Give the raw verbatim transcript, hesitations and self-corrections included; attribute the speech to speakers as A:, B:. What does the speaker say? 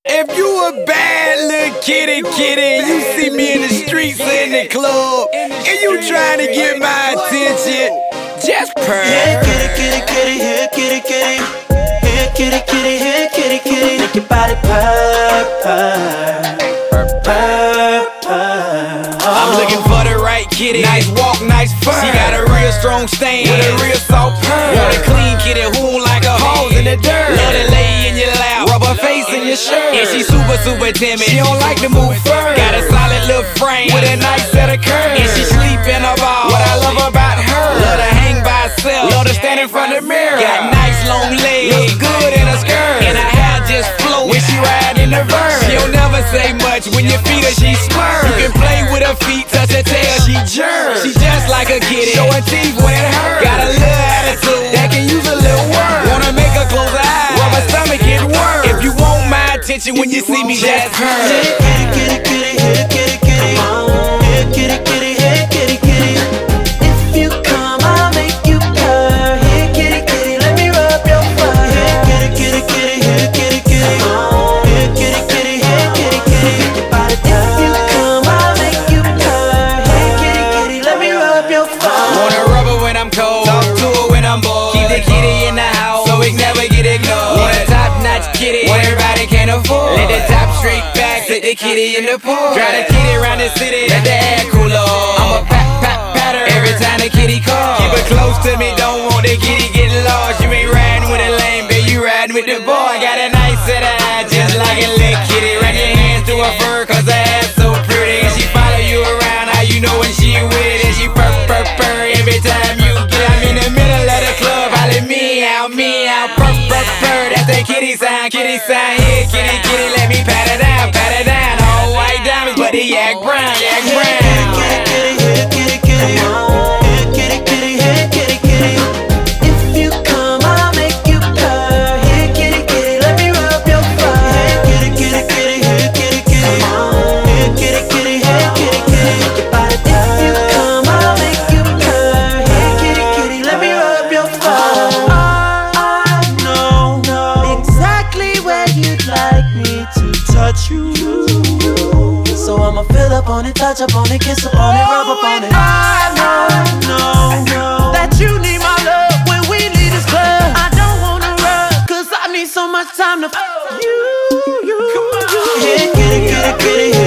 A: If you a bad little kitty kitty, you see me in the streets or in the club, and you trying to get my attention, just purr.
B: Here kitty kitty kitty, here kitty kitty, here kitty kitty, here kitty kitty, make your body purr purr purr purr.
A: I'm looking for the right kitty, nice walk, nice fur. She got a real strong stand with a real soft purr. Want a clean kitty who like a hose in the dirt. Let it lay in your lap, rub her face in your shirt. And she super super timid, she don't like to move first. Got a solid little frame with a nice set of curves. And she sleep in her ball. What I love about her, love to hang by herself, love to stand in front of the mirror. Got nice long legs, look good in her skirt, and her hair just float when she ride in the verse. She don't never say much when you feed her, she smirks. You can play with her feet, touch her tail, she jerks. She just like a kitty, showing teeth when it hurts. Got a little attitude that can use a little word. Wanna make her close her eyes, rub her stomach get worse. If you want my attention when you see me, just purr.
B: Here kitty kitty kitty, here kitty kitty, here kitty kitty, here kitty kitty. If you come, I'll make you purr. Here kitty kitty, let me rub your fur. Here kitty kitty kitty, here kitty kitty, here kitty kitty, here kitty kitty, make your body purr. If you come, I'll make you purr. Here kitty kitty, let me rub your fur.
A: Wanna rub her when I'm cold, talk to her when I'm bored. Keep the kitty in the house so it never get ignored. Want a top-notch kitty, what everybody can't afford. Let the top straight back, sit the kitty in the pool. Drive the kitty around the city, let the air cool off. I'm a pat pat pat her every time the kitty calls. Keep her close to me, don't want the kitty get lost. You ain't riding with a lame, babe, you riding with the boy. Got a nice set of eyes, just like a little kitty. Run your hands through her fur, cause her ass so pretty. And she follow you around, how you know when she with it. And she purr purr purr every time you get. I'm in the middle of the club, holla me out, me out, purr purr purr. That's the kitty sound, kitty sound. Here kitty kitty, let me pat it down, pat it down. All white diamonds, but the yak brown, yak brown.
B: Here kitty kitty, here kitty kitty, here kitty kitty, here kitty kitty. If you come, I'll make you purr. Here kitty kitty, let me rub your fur. Here kitty kitty kitty, here kitty kitty, here kitty kitty, here kitty kitty, make your body purr. If you come, I'll make you purr. Here kitty kitty, let me rub your fur. I know exactly where you'd like me to touch you. So I'ma fill up on it, touch up on it, kiss up on it, rub up on it. I know, know, know that you need my love when we leave this club. I don't wanna run, cause I need so much time to f you, you, you. Here kitty kitty kitty,